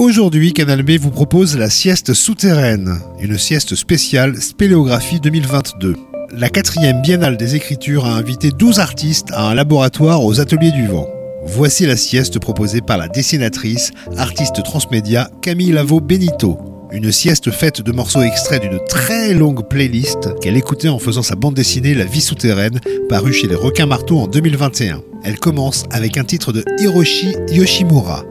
Aujourd'hui, Canal B vous propose la sieste souterraine, une sieste spéciale Spéléographie 2022. La 4e Biennale des Écritures a invité 12 artistes à un laboratoire aux Ateliers du Vent. Voici la sieste proposée par la dessinatrice, artiste transmédia Camille Lavaux-Benito. Une sieste faite de morceaux extraits d'une très longue playlist qu'elle écoutait en faisant sa bande dessinée La vie souterraine, parue chez les Requins-Marteaux en 2021. Elle commence avec un titre de Hiroshi Yoshimura.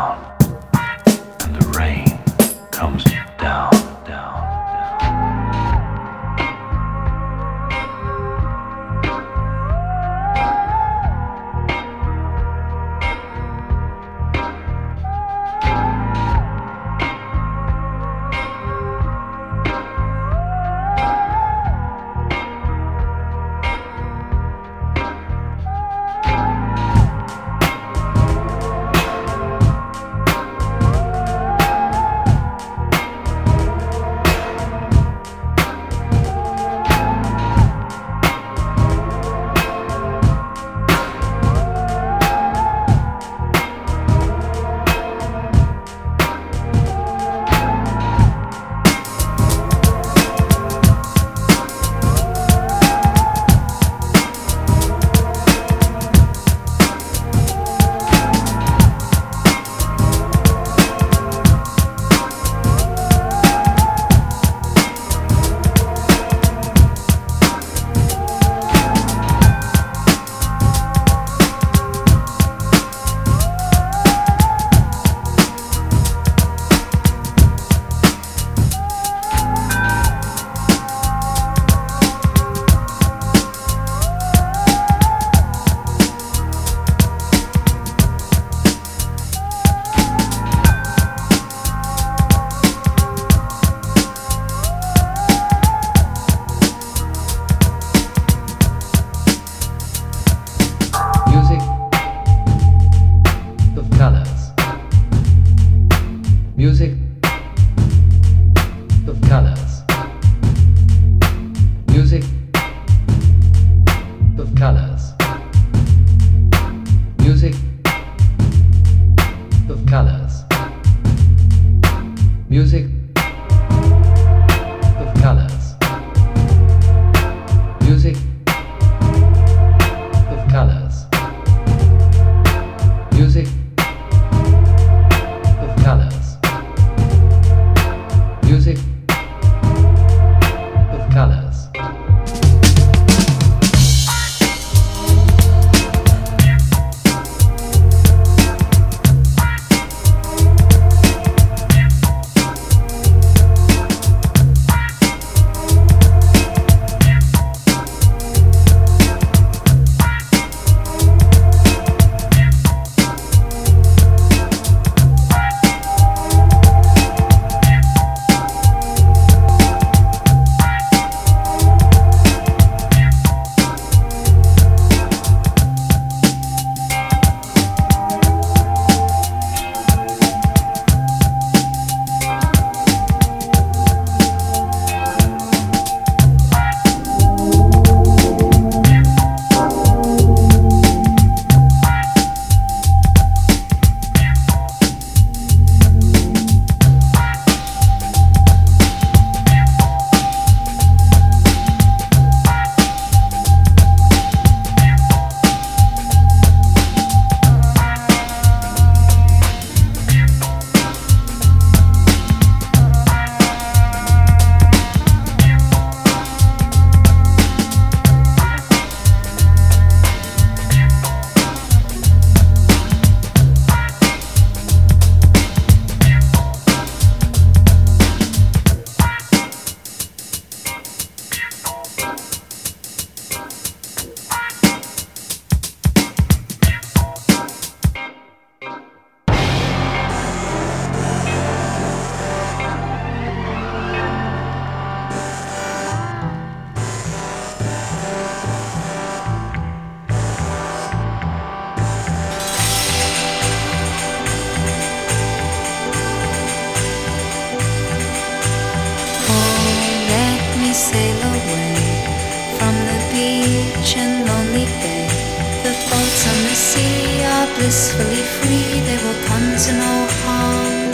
blissfully free, they will come to no harm,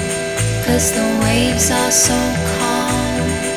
'cause the waves are so calm.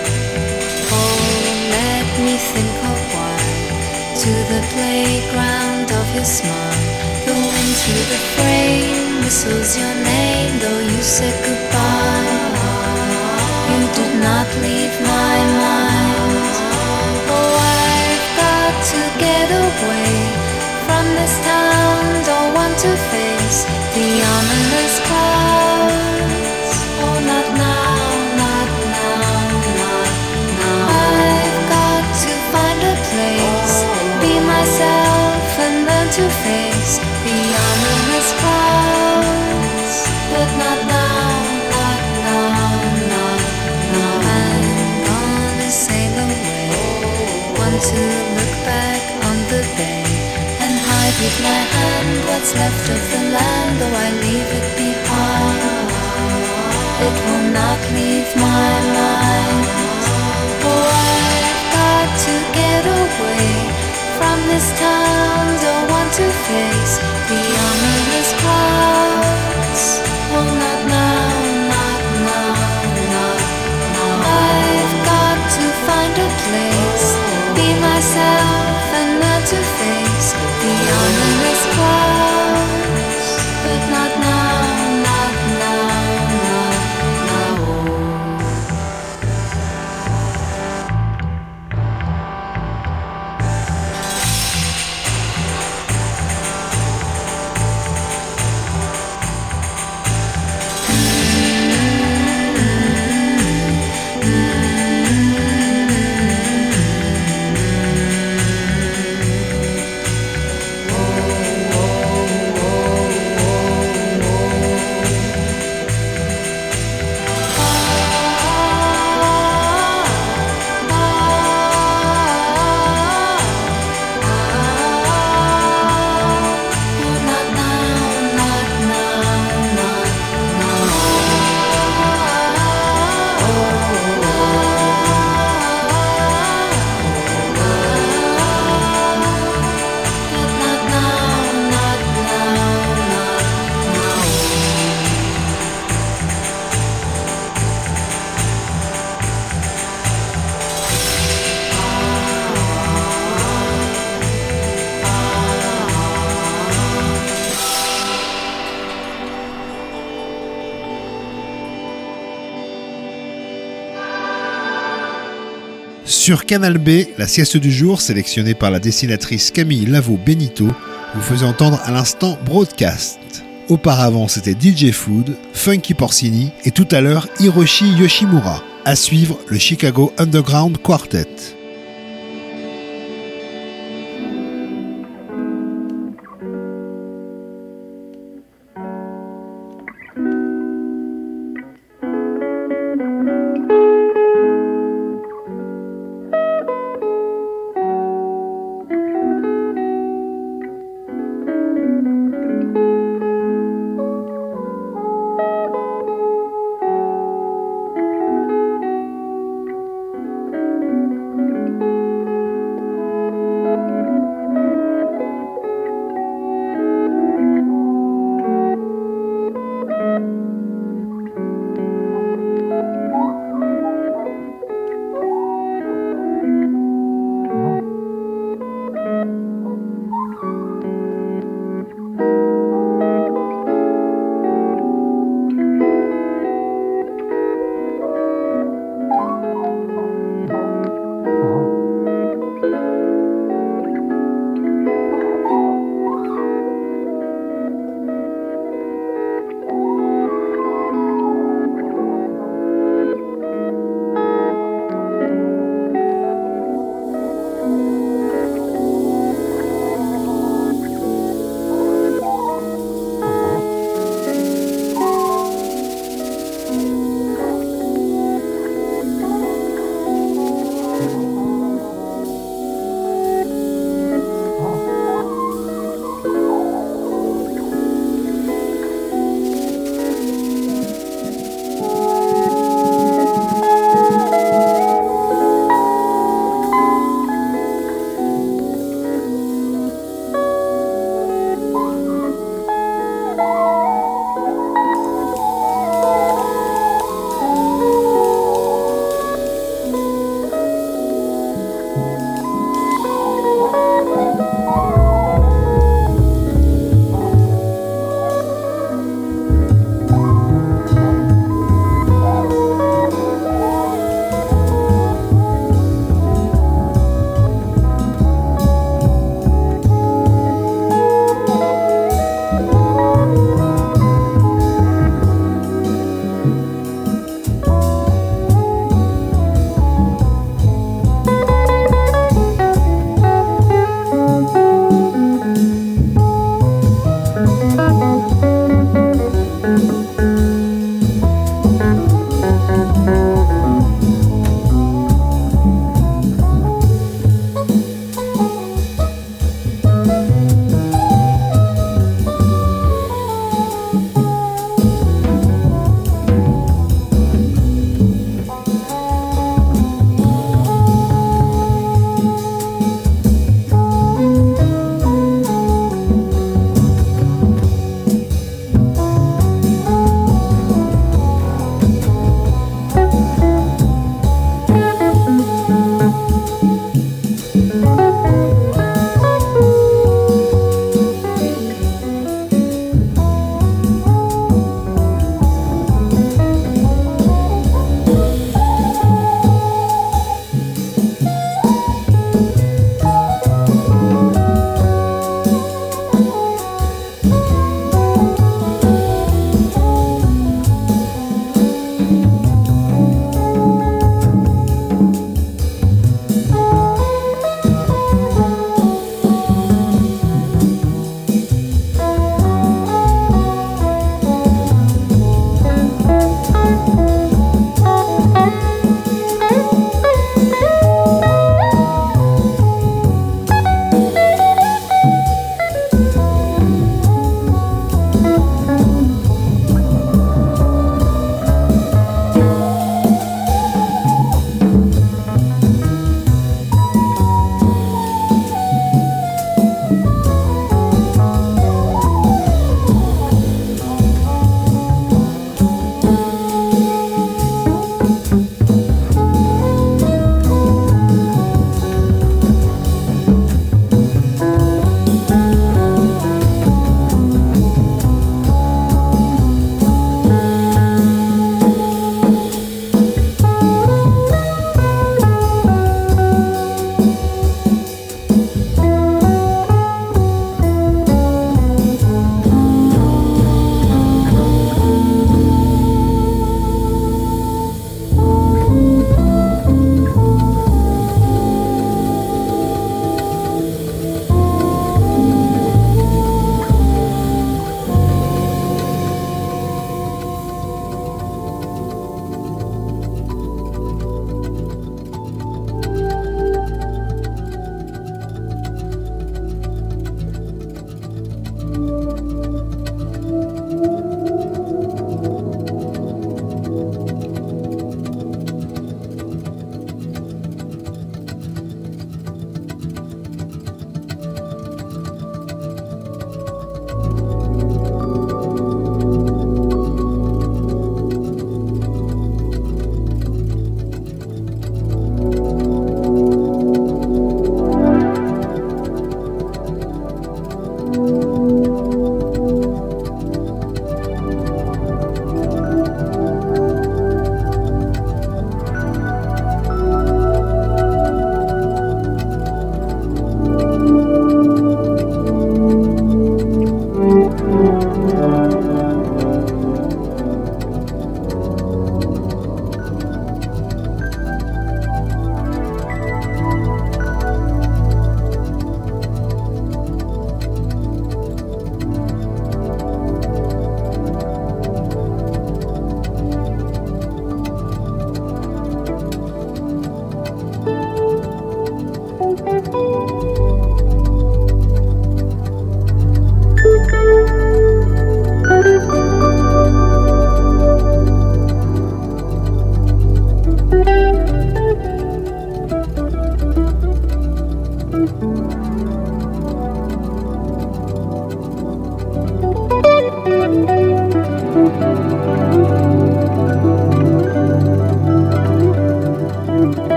Oh, let me think a while, to the playground of your smile. The wind through the frame whistles your name, though you said goodbye. You did not leave my mind. Oh, I've got to get away from this town, don't want to face the ominous clouds. Oh, not now, not now, not now. I've got to find a place, be myself and learn to face the ominous clouds. But not now, not now, not now. I'm gonna sail away, want to look back on the bay and hide with my hand what's left of the land, though I leave it behind. It will not leave my mind. Oh, I've got to get away from this town, don't want to face the ominous clouds. Oh, not now, not now, not now. I've got to find a place, be myself and learn to face the ominous clouds. But not now, not now, not now. Sur Canal B, la sieste du jour, sélectionnée par la dessinatrice Camille Lavaux-Benito, vous faisait entendre à l'instant Broadcast. Auparavant, c'était DJ Food, Funky Porcini et tout à l'heure Hiroshi Yoshimura. À suivre, le Chicago Underground Quartet.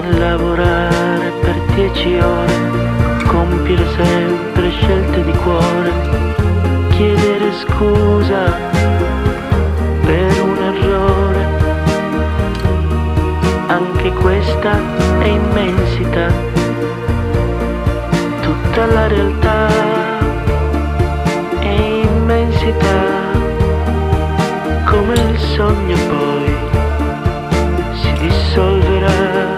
lavorare per 10 ore, compiere sempre scelte di cuore, chiedere scusa per un errore. Anche questa è immensità, tutta la realtà è immensità, come il sogno poi si dissolverà.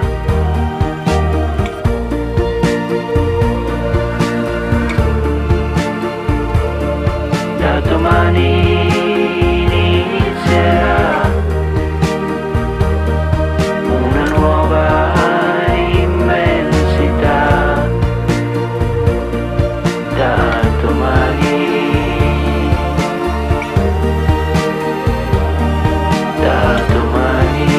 Da domani inizierà una nuova immensità. Da domani, da domani,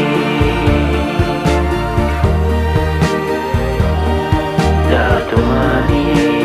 da domani.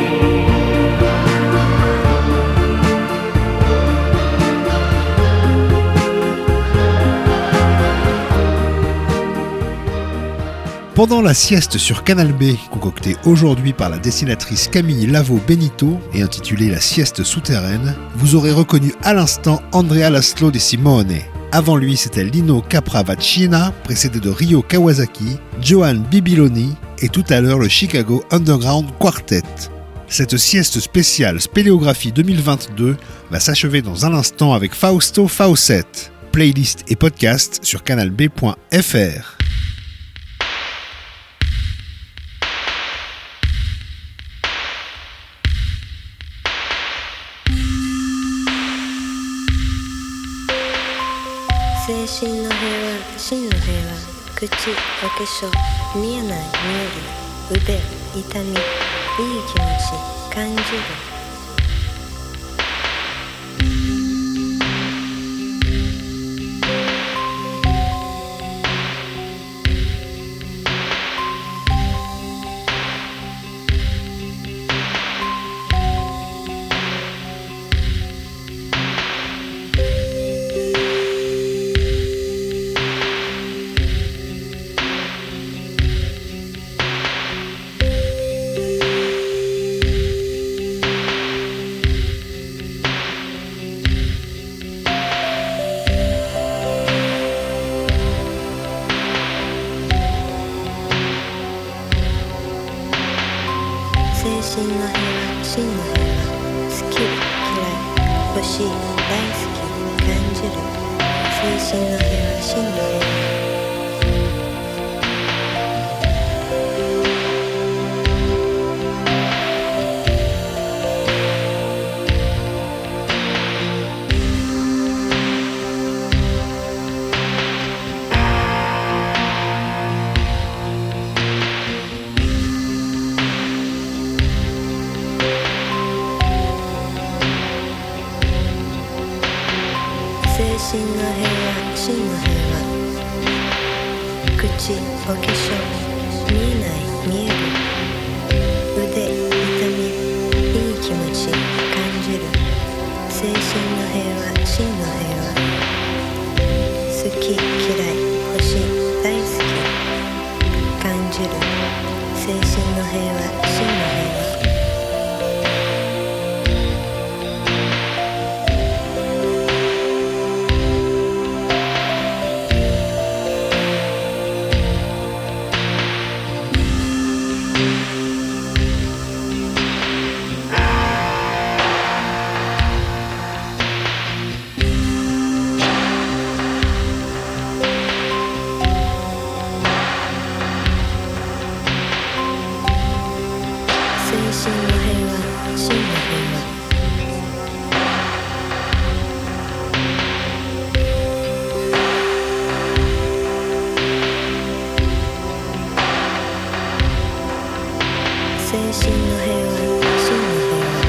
Pendant la sieste sur Canal B, concoctée aujourd'hui par la dessinatrice Camille Lavo-Benito et intitulée La sieste souterraine, vous aurez reconnu à l'instant Andrea Laszlo de Simone. Avant lui, c'était Lino Capravacina, précédé de Ryo Kawasaki, Johan Bibiloni et tout à l'heure le Chicago Underground Quartet. Cette sieste spéciale Spéléographie 2022 va s'achever dans un instant avec Fausto Fawcett. Playlist et podcast sur canalb.fr. 精神の平和、真の平和、口、お化粧、見えない、見える、腕、痛み、いい気持ち、感じる。精神の平和、真の平和、好き、嫌い、欲しい、大好き、感じる。精神の平和、真の平和。精神の平和、真の平和。口、お化粧、見えない、見える。腕、痛み、いい気持ち、感じる。精神の平和、真の平和。好き、嫌い、欲しい、大好き、感じる。精神の平和、真の平和。精神の平和、真の平和。精神の平和、真の平和。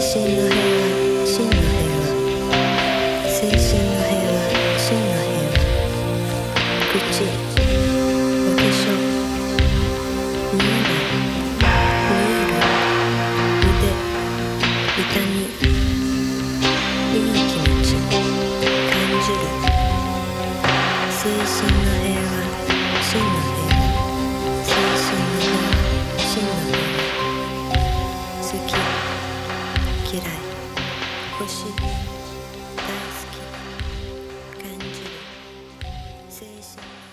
神の平和真の平和精神の平和真の平和口お化粧見えない見える腕痛みいい気持ち感じる精神の平和真の平和精神の平和真の平和好き嫌い欲しい大好き感じる精神